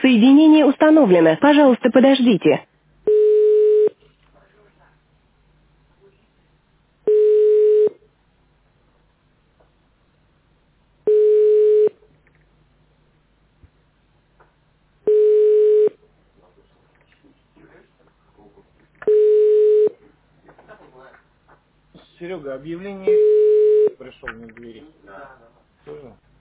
Соединение установлено. Пожалуйста, подождите. Серега, объявление пришел на двери. Тоже?